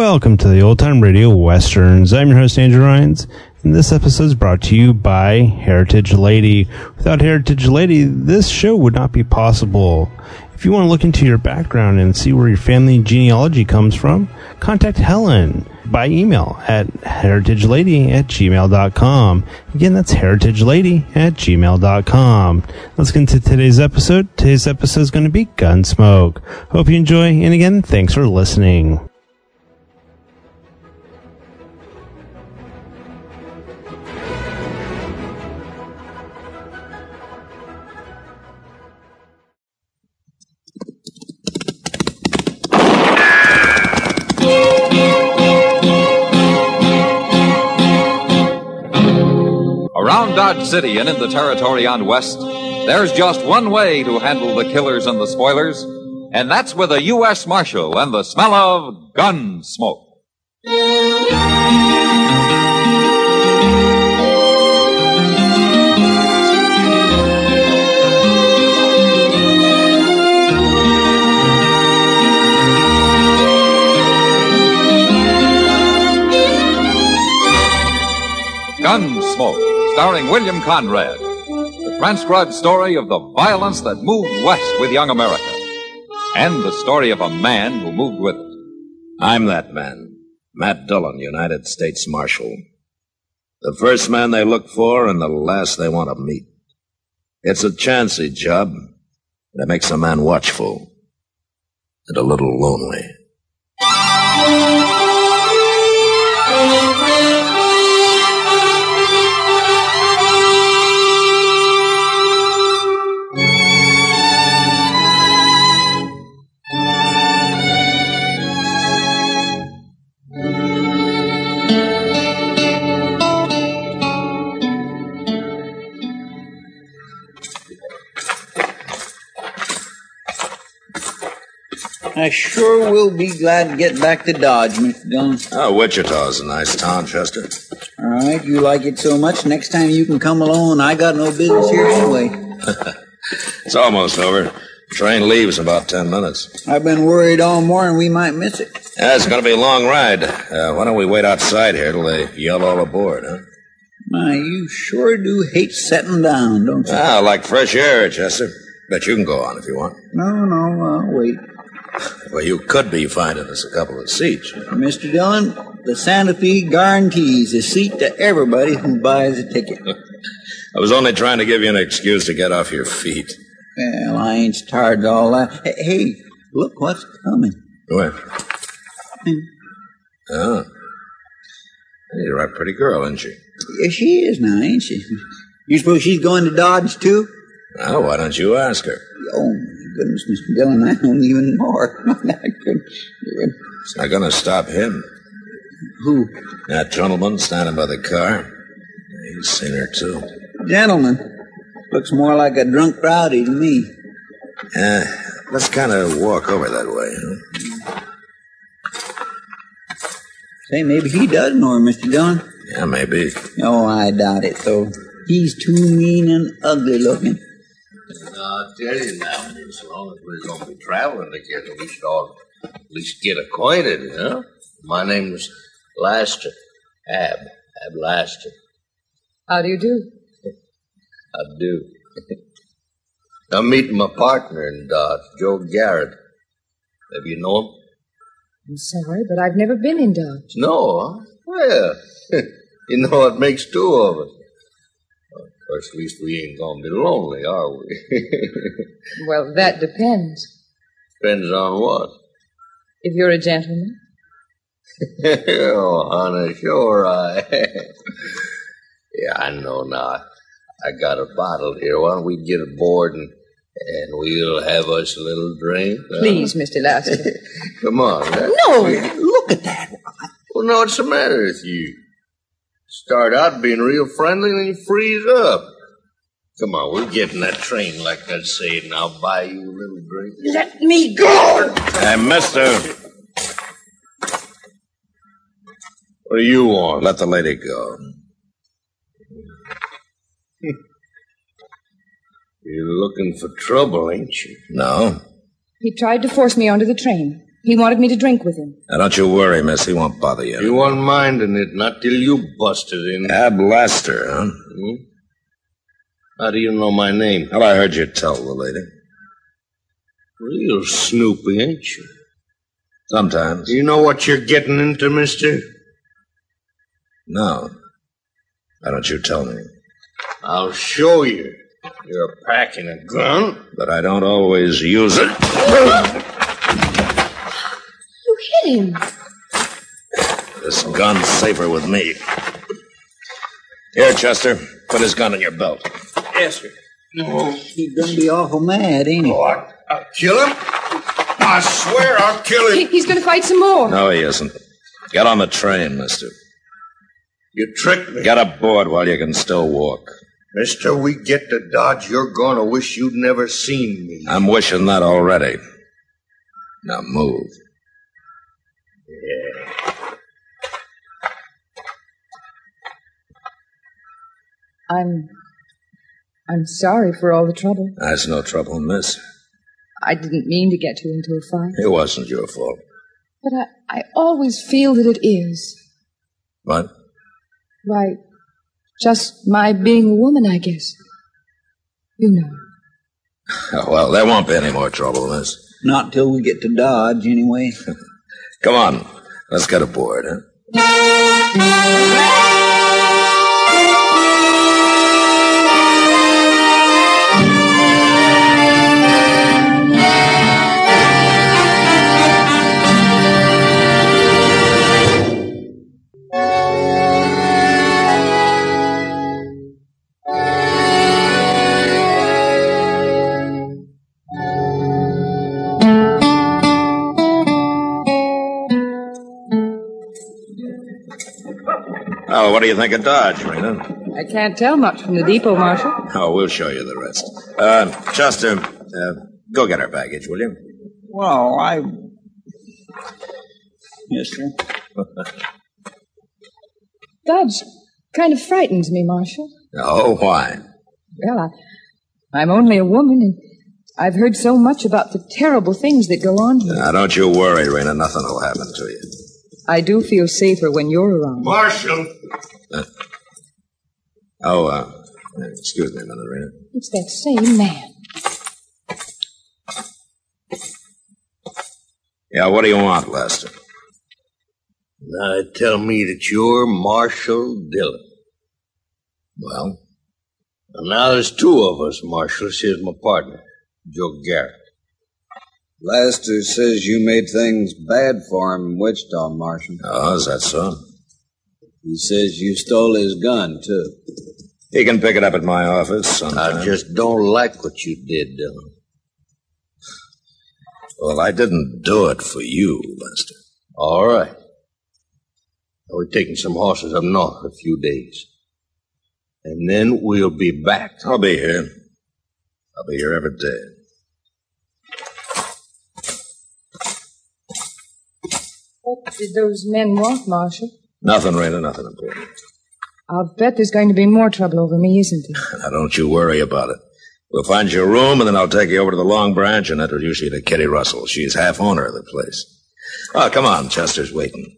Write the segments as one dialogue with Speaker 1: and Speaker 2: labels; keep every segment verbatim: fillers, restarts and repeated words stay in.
Speaker 1: Welcome to the Old Time Radio Westerns. I'm your host, Andrew Rhynes, and this episode is brought to you by Heritage Lady. Without Heritage Lady, this show would not be possible. If you want to look into your background and see where your family genealogy comes from, contact Helen by email at heritagelady at gmail dot com. Again, that's heritagelady at gmail dot com. Let's get into today's episode. Today's episode is going to be Gunsmoke. Hope you enjoy, and again, thanks for listening.
Speaker 2: Around Dodge City and in the territory on West, there's just one way to handle the killers and the spoilers, and that's with a U S Marshal and the smell of gun smoke. Gunsmoke, starring William Conrad, the transcribed story of the violence that moved west with young America, and the story of a man who moved with it.
Speaker 3: I'm that man, Matt Dillon, United States Marshal. The first man they look for and the last they want to meet. It's a chancy job that makes a man watchful and a little lonely.
Speaker 4: I sure will be glad to get back to Dodge, Mister Dillon.
Speaker 3: Oh, Wichita's a nice town, Chester.
Speaker 4: All right, you like it so much, next time you can come along. I got no business here anyway.
Speaker 3: It's almost over. Train leaves in about ten minutes.
Speaker 4: I've been worried all morning we might miss it.
Speaker 3: Yeah, it's going to be a long ride. Uh, why don't we wait outside here till they yell all aboard, huh?
Speaker 4: My, you sure do hate setting down, don't you?
Speaker 3: Ah, like fresh air, Chester. Bet you can go on if you want.
Speaker 4: No, no, I'll wait.
Speaker 3: Well, you could be finding us a couple of seats.
Speaker 4: Mister Dillon, the Santa Fe guarantees a seat to everybody who buys a ticket.
Speaker 3: I was only trying to give you an excuse to get off your feet.
Speaker 4: Well, I ain't tired of all that. Hey, hey, look what's coming.
Speaker 3: Where?
Speaker 4: Hmm.
Speaker 3: Oh. You're a pretty girl, isn't she?
Speaker 4: Yeah, she is now, ain't she? You suppose she's going to Dodge, too?
Speaker 3: Well, why don't you ask her?
Speaker 4: Oh, my goodness, Mister Dillon, I don't even know her. I couldn't.
Speaker 3: It's not going to stop him.
Speaker 4: Who?
Speaker 3: That gentleman standing by the car. He's seen her, too.
Speaker 4: Gentleman? Looks more like a drunk rowdy to me.
Speaker 3: Uh, let's kind of walk over that way, huh?
Speaker 4: Say, maybe he does know her, Mister Dillon.
Speaker 3: Yeah, maybe.
Speaker 4: Oh, I doubt it, though. He's too mean and ugly looking.
Speaker 5: I'll tell you now, as long as we're going to be traveling together, we should all at least get acquainted, you know? My name's Laster. Ab. Ab Laster.
Speaker 6: How do you do?
Speaker 5: I do. I'm meeting my partner in Dodge, Joe Garrett. Have you know him?
Speaker 6: I'm sorry, but I've never been in Dodge.
Speaker 5: No, huh? Well, you know what makes two of us. Of course, at least we ain't gonna be lonely, are we?
Speaker 6: Well, that depends.
Speaker 5: Depends on what?
Speaker 6: If you're a gentleman.
Speaker 5: Oh, honey, sure I am. Yeah, I know now. I got a bottle here. Why don't we get aboard and, and we'll have us a little drink? Huh?
Speaker 6: Please, Mister Laster.
Speaker 5: Come on. Now.
Speaker 4: No, look at that.
Speaker 5: Well, no, what's the matter with you? Start out being real friendly and then you freeze up. Come on, we'll get in that train like that saying, and I'll buy you a little drink.
Speaker 4: Let me go!
Speaker 3: Hey, mister. What do you want? Let the lady go.
Speaker 5: You're looking for trouble, ain't you?
Speaker 3: No.
Speaker 6: He tried to force me onto the train. He wanted me to drink with him.
Speaker 3: Now, don't you worry, miss. He won't bother you.
Speaker 5: You weren't minding it, not till you busted in.
Speaker 3: Ab Laster, huh?
Speaker 5: Hmm? How do you know my name?
Speaker 3: Well, I heard you tell the lady.
Speaker 5: Real snoopy, ain't you?
Speaker 3: Sometimes.
Speaker 5: You know what you're getting into, mister?
Speaker 3: No. Why don't you tell me?
Speaker 5: I'll show you. You're packing a gun.
Speaker 3: But I don't always use it.
Speaker 6: You hit him.
Speaker 3: This gun's safer with me. Here, Chester. Put his gun in your belt.
Speaker 5: Yes, sir.
Speaker 4: He's gonna be awful mad, ain't he?
Speaker 5: What? I'll kill him? I swear I'll kill him.
Speaker 6: He, he's going to fight some more.
Speaker 3: No, he isn't. Get on the train, mister.
Speaker 5: You tricked me.
Speaker 3: Get aboard while you can still walk.
Speaker 5: Mister, we get to Dodge, you're gonna wish you'd never seen me.
Speaker 3: I'm wishing that already. Now move.
Speaker 5: Yeah.
Speaker 6: I'm... I'm sorry for all the trouble.
Speaker 3: That's no trouble, miss.
Speaker 6: I didn't mean to get you into a fight.
Speaker 3: It wasn't your fault.
Speaker 6: But I, I always feel that it is.
Speaker 3: What?
Speaker 6: Why, just my being a woman, I guess. You know.
Speaker 3: Oh, well, there won't be any more trouble, miss.
Speaker 4: Not till we get to Dodge, anyway.
Speaker 3: Come on. Let's get aboard, huh? Oh, what do you think of Dodge, Rena?
Speaker 6: I can't tell much from the depot, Marshal.
Speaker 3: Oh, we'll show you the rest. Uh, Chester, uh, go get our baggage, will you?
Speaker 4: Well, I... Yes, sir.
Speaker 6: Dodge kind of frightens me, Marshal.
Speaker 3: Oh, why?
Speaker 6: Well, I, I'm only a woman, and I've heard so much about the terrible things that go on here.
Speaker 3: Now, don't you worry, Rena. Nothing will happen to you.
Speaker 6: I do feel safer when you're around.
Speaker 5: Marshal!
Speaker 3: Uh, oh, uh, excuse me a minute, Rena.
Speaker 6: It's that same man.
Speaker 3: Yeah, what do you want, Lester?
Speaker 5: Now tell me that you're Marshal Dillon.
Speaker 3: Well?
Speaker 5: And now there's two of us, Marshal. Here's my partner, Joe Garrett.
Speaker 7: Laster says you made things bad for him in Wichita, Marshal.
Speaker 3: Oh, is that so?
Speaker 7: He says you stole his gun, too.
Speaker 3: He can pick it up at my office sometime.
Speaker 5: I just don't like what you did, Dillon.
Speaker 3: Well, I didn't do it for you, Lester.
Speaker 5: All right. We're taking some horses up north for a few days. And then we'll be back.
Speaker 3: I'll be here. I'll be here every day.
Speaker 6: What did those men want, Marshal?
Speaker 3: Nothing, Rena, nothing important.
Speaker 6: I'll bet there's going to be more trouble over me, isn't there?
Speaker 3: Now, don't you worry about it. We'll find you a room, and then I'll take you over to the Long Branch and introduce you to Kitty Russell. She's half owner of the place. Oh, come on, Chester's waiting.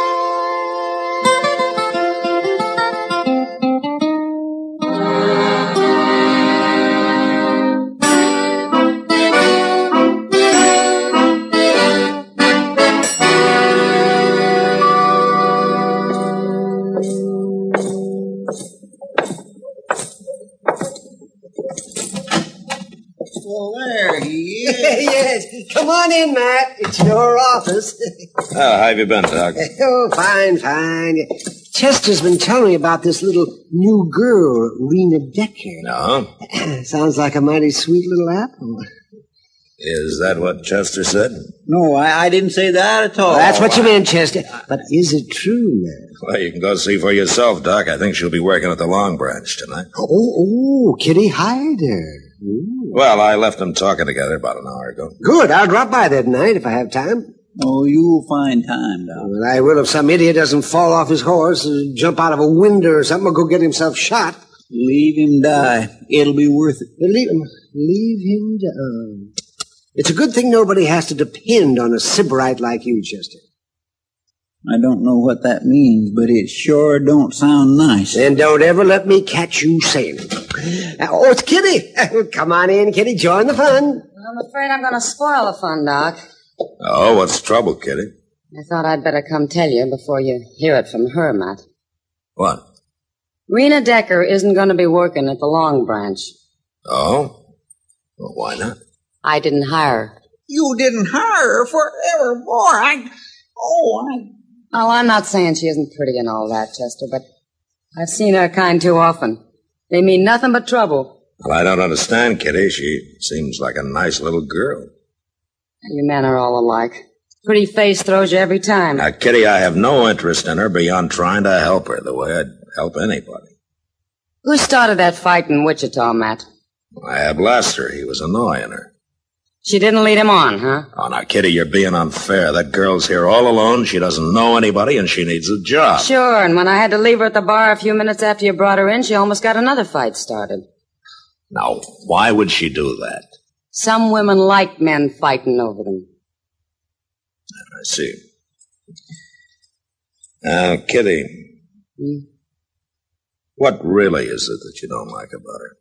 Speaker 4: Well, there he is.
Speaker 8: Yes, come on in, Matt. It's your office.
Speaker 3: Oh, how have you been, Doc?
Speaker 8: Oh, fine, fine. Chester's been telling me about this little new girl, Rena Decker.
Speaker 3: No?
Speaker 8: Sounds like a mighty sweet little apple.
Speaker 3: Is that what Chester said?
Speaker 4: No, I, I didn't say that at all.
Speaker 8: Well, that's what you meant, Chester. But is it true, man?
Speaker 3: Well, you can go see for yourself, Doc. I think she'll be working at the Long Branch tonight.
Speaker 8: Oh, oh, Kitty hired her. Ooh.
Speaker 3: Well, I left them talking together about an hour ago.
Speaker 8: Good. I'll drop by there tonight if I have time.
Speaker 4: Oh, you'll find time, Doc.
Speaker 8: Well, I will if some idiot doesn't fall off his horse and jump out of a window or something or go get himself shot.
Speaker 4: Leave him die. It'll be worth it.
Speaker 8: Leave him. Leave him down. It's a good thing nobody has to depend on a sybarite like you, Chester.
Speaker 4: I don't know what that means, but it sure don't sound nice.
Speaker 8: Then don't ever let me catch you saying it. Uh, oh, it's Kitty. Come on in, Kitty. Join the fun.
Speaker 9: I'm afraid I'm going to spoil the fun, Doc.
Speaker 3: Oh, what's the trouble, Kitty?
Speaker 9: I thought I'd better come tell you before you hear it from her, Matt.
Speaker 3: What?
Speaker 9: Rena Decker isn't going to be working at the Long Branch.
Speaker 3: Oh? Well, why not?
Speaker 9: I didn't hire her.
Speaker 4: You didn't hire her forevermore. I... Oh, I...
Speaker 9: Oh, I'm not saying she isn't pretty and all that, Chester, but I've seen her kind too often. They mean nothing but trouble.
Speaker 3: Well, I don't understand, Kitty. She seems like a nice little girl.
Speaker 9: You men are all alike. Pretty face throws you every time.
Speaker 3: Now, Kitty, I have no interest in her beyond trying to help her the way I'd help anybody.
Speaker 9: Who started that fight in Wichita, Matt?
Speaker 3: I have Laster. He was annoying her.
Speaker 9: She didn't lead him on, huh?
Speaker 3: Oh, now, Kitty, you're being unfair. That girl's here all alone. She doesn't know anybody, and she needs a job.
Speaker 9: Sure, and when I had to leave her at the bar a few minutes after you brought her in, she almost got another fight started.
Speaker 3: Now, why would she do that?
Speaker 9: Some women like men fighting over them.
Speaker 3: I see. Now, Kitty,
Speaker 9: Hmm?
Speaker 3: what really is it that you don't like about her?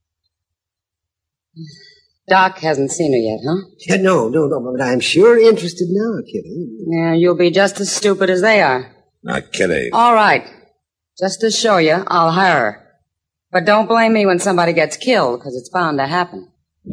Speaker 9: Doc hasn't seen her yet, huh?
Speaker 8: Yeah, no, no, no, but I'm sure interested now, Kitty.
Speaker 9: Yeah, you'll be just as stupid as they are.
Speaker 3: Now, Kitty.
Speaker 9: All right. Just to show you, I'll hire her. But don't blame me when somebody gets killed, because it's bound to happen.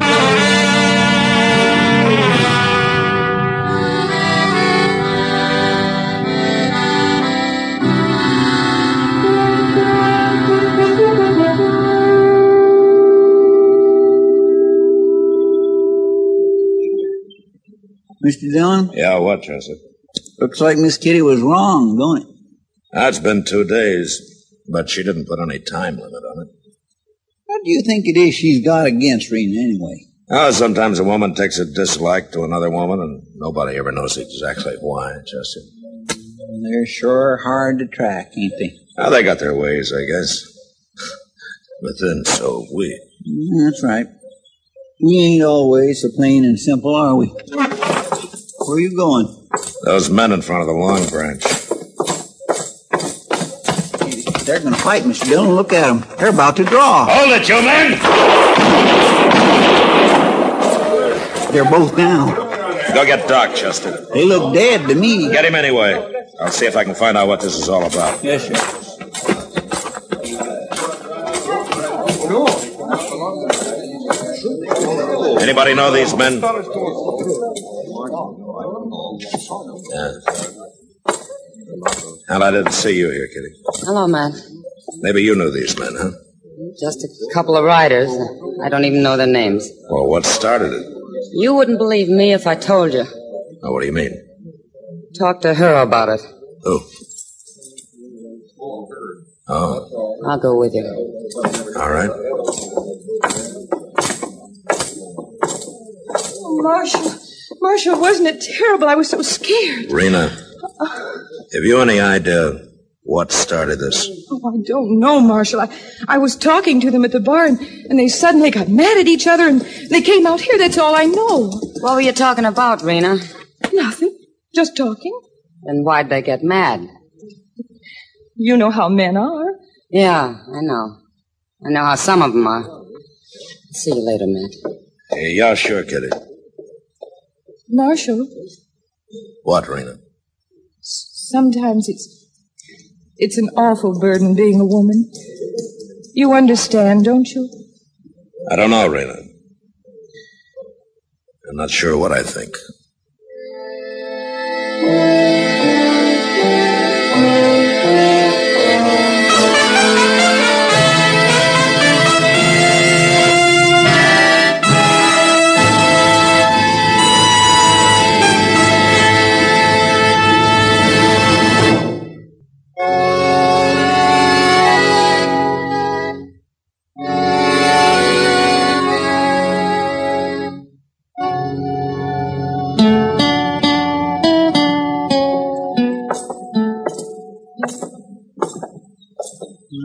Speaker 4: Mister Dillon?
Speaker 3: Yeah, what, Chester?
Speaker 4: Looks like Miss Kitty was wrong, don't it?
Speaker 3: That's been two days, but she didn't put any time limit on it.
Speaker 4: What do you think it is she's got against Rena anyway?
Speaker 3: Oh, sometimes a woman takes a dislike to another woman, and nobody ever knows exactly why, Chester.
Speaker 4: They're sure hard to track, ain't they?
Speaker 3: Well, they got their ways, I guess. But then so have we.
Speaker 4: Mm, that's right. We ain't always so plain and simple, are we? Where are you going?
Speaker 3: Those men in front of the Long Branch.
Speaker 4: They're going to fight, Mister Dillon. Look at them. They're about to draw.
Speaker 3: Hold it, you men!
Speaker 4: They're both down.
Speaker 3: Go get Doc, Chester.
Speaker 4: They look dead to me.
Speaker 3: Get him anyway. I'll see if I can find out what this is all about.
Speaker 4: Yes, sir.
Speaker 3: Anybody know these men? Yeah. Well, I didn't see you here, Kitty.
Speaker 9: Hello, Matt.
Speaker 3: Maybe you knew these men, huh?
Speaker 9: Just a couple of riders. I don't even know their names.
Speaker 3: Well, what started it?
Speaker 9: You wouldn't believe me if I told you.
Speaker 3: Oh, what do you mean?
Speaker 9: Talk to her about it.
Speaker 3: Who? Oh,
Speaker 9: I'll go with you.
Speaker 3: all right.
Speaker 6: Oh, Marshall. Marshall, wasn't it terrible? I was so scared.
Speaker 3: Rena, have you any idea what started this?
Speaker 6: Oh, I don't know, Marshall. I, I was talking to them at the bar, and, and they suddenly got mad at each other, and they came out here. That's all I know.
Speaker 9: What were you talking about, Rena?
Speaker 6: Nothing. Just talking.
Speaker 9: Then why'd they get mad?
Speaker 6: You know how men are.
Speaker 9: Yeah, I know. I know how some of them are. See you later, Matt.
Speaker 3: Hey, yeah, sure, Kitty.
Speaker 6: Marshall,
Speaker 3: What, Rena?
Speaker 6: sometimes it's it's an awful burden being a woman. You understand, don't you?
Speaker 3: I don't know, Rena. I'm not sure what I think.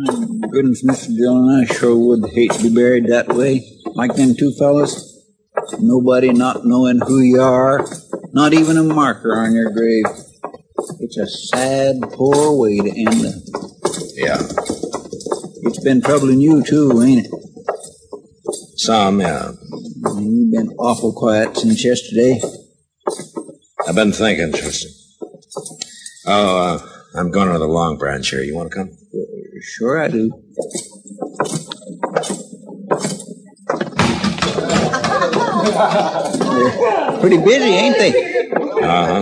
Speaker 4: Goodness, Mister Dillon, I sure would hate to be buried that way, like them two fellas. Nobody not knowing who you are, not even a marker on your grave. It's a sad, poor way to end it.
Speaker 3: Yeah.
Speaker 4: It's been troubling you, too, ain't it?
Speaker 3: Some, yeah.
Speaker 4: You've been awful quiet since yesterday.
Speaker 3: I've been thinking, Chester. Oh, uh, I'm going to the Long Branch here. You want to come?
Speaker 4: Sure I do. They're pretty busy, ain't they?
Speaker 3: Uh-huh.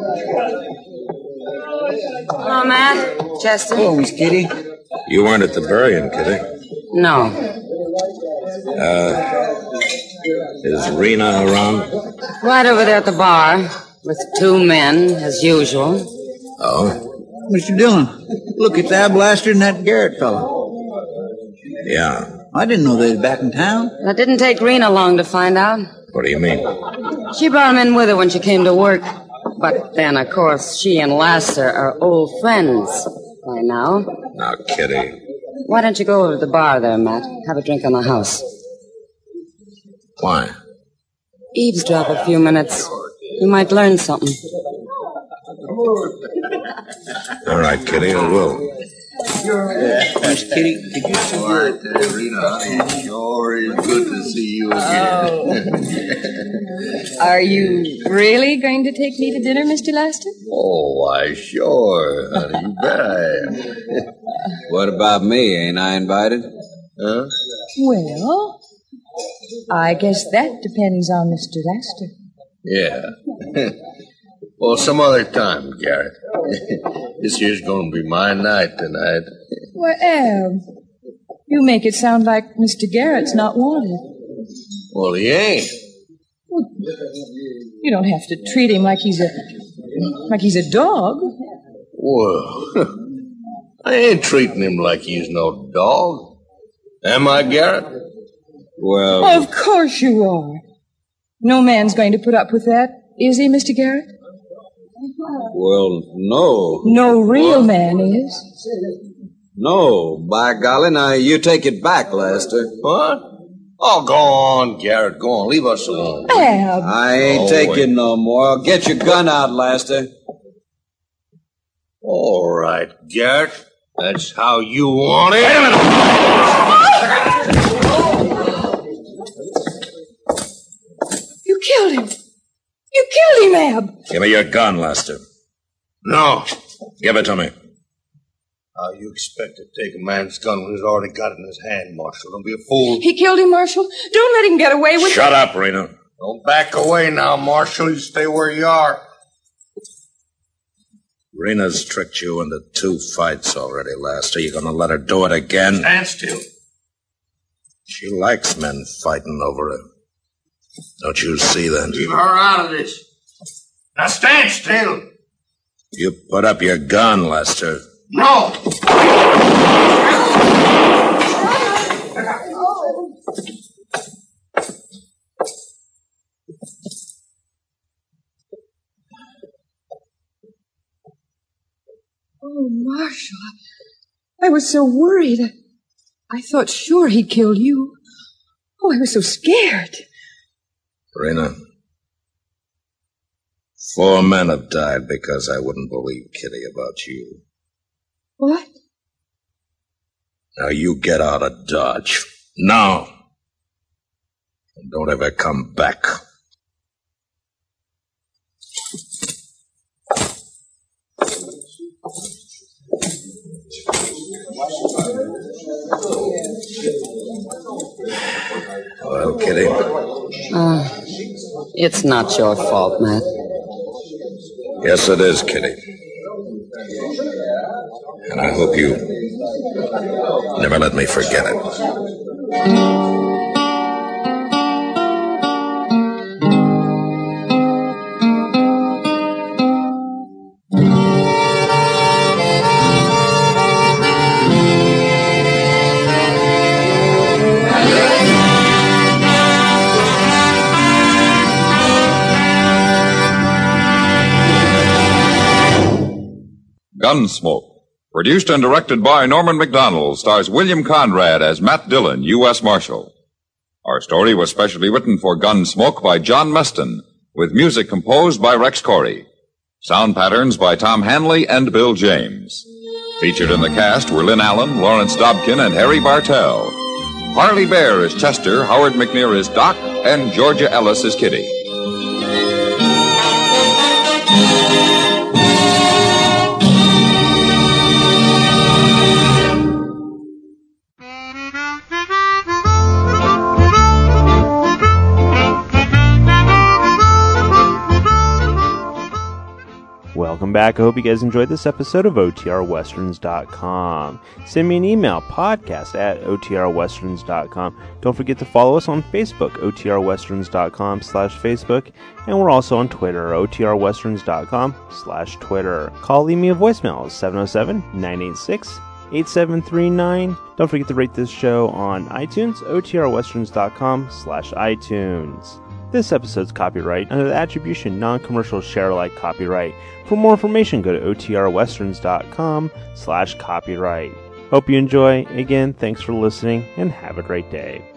Speaker 9: Hello, Matt. Chester.
Speaker 4: Oh, Miss Kitty.
Speaker 3: You weren't at the burying, Kitty.
Speaker 9: No.
Speaker 3: Uh, is Rena around?
Speaker 9: Right over there at the bar with two men, as usual.
Speaker 3: Oh?
Speaker 4: Mister Dillon, look, it's Ab Laster and that Garrett fella.
Speaker 3: Yeah.
Speaker 4: I didn't know they was back in town.
Speaker 9: That didn't take Rena long to find out.
Speaker 3: What do you mean?
Speaker 9: She brought him in with her when she came to work. But then, of course, she and Laster are old friends by now.
Speaker 3: Now, Kitty.
Speaker 9: Why don't you go over to the bar there, Matt? Have a drink on the house.
Speaker 3: Why?
Speaker 9: Eavesdrop a few minutes. You might learn something.
Speaker 3: All right, Kitty, I will.
Speaker 4: Miss Kitty, did you see
Speaker 5: All right, there, Rena. It sure is good to see you again.
Speaker 6: Are you really going to take me to dinner, Mister Laster?
Speaker 5: Oh, why, sure, honey. You bet I am.
Speaker 7: What about me? Ain't I invited?
Speaker 5: Huh?
Speaker 6: Well, I guess that depends on Mister Laster.
Speaker 5: Yeah. Well, some other time, Garrett. This here's going to be my night tonight.
Speaker 6: Well, Ab, you make it sound like Mister Garrett's not wanted.
Speaker 5: Well, he ain't.
Speaker 6: Well, you don't have to treat him like he's a like he's a dog.
Speaker 5: Well, I ain't treating him like he's no dog. Am I, Garrett?
Speaker 7: Well...
Speaker 6: Of course you are. No man's going to put up with that, is he, Mister Garrett?
Speaker 7: Well, no.
Speaker 6: No real man is.
Speaker 7: No, by golly, now you take it back, Lester.
Speaker 5: What? Oh, go on, Garrett. Go on. Leave us alone.
Speaker 6: Ab.
Speaker 7: I ain't
Speaker 5: Oh,
Speaker 7: taking
Speaker 5: wait.
Speaker 7: no more. Get your gun out, Lester.
Speaker 5: All right, Garrett. That's how you want it.
Speaker 6: You killed him. You killed him, Ab.
Speaker 3: Give me your gun, Lester.
Speaker 5: No.
Speaker 3: Give it to me.
Speaker 5: How you expect to take a man's gun when he's already got it in his hand, Marshal? Don't be a fool.
Speaker 6: He killed him, Marshal. Don't let him get away with it.
Speaker 3: Shut up, Rena.
Speaker 5: Don't back away now, Marshal. You stay where you are.
Speaker 3: Rena's tricked you into two fights already, Lester. You gonna let her do it again?
Speaker 5: Stand still.
Speaker 3: She likes men fighting over her. Don't you see that?
Speaker 5: Leave her out of this. Now stand still.
Speaker 3: You put up your gun, Lester.
Speaker 5: No.
Speaker 6: Oh, Marshal, I, I was so worried. I, I thought sure he'd killed you. Oh, I was so scared.
Speaker 3: Rena, four men have died because I wouldn't believe Kitty about you.
Speaker 6: What?
Speaker 3: Now you get out of Dodge. Now. And don't ever come back. Well, Kitty.
Speaker 9: Uh, it's not your fault, Matt.
Speaker 3: Yes, it is, Kitty. And I hope you never let me forget it.
Speaker 2: Gunsmoke. Produced and directed by Norman McDonald, stars William Conrad as Matt Dillon, U S Marshal. Our story was specially written for Gunsmoke by John Meston, with music composed by Rex Corey. Sound patterns by Tom Hanley and Bill James. Featured in the cast were Lynn Allen, Lawrence Dobkin, and Harry Bartell. Harley Bear is Chester, Howard McNear is Doc, and Georgia Ellis is Kitty.
Speaker 1: Welcome back. I hope you guys enjoyed this episode of O T R Westerns dot com. Send me an email, podcast at O T R Westerns dot com. Don't forget to follow us on Facebook, O T R Westerns dot com slash Facebook. And we're also on Twitter, O T R Westerns dot com slash Twitter. Call, leave me a voicemail, seven oh seven, nine eight six, eight seven three nine. Don't forget to rate this show on iTunes, O T R Westerns dot com slash iTunes. This episode's copyright under the Attribution Non-Commercial Share-alike copyright. For more information, go to O T R Westerns dot com slash copyright. Hope you enjoy. Again, thanks for listening, and have a great day.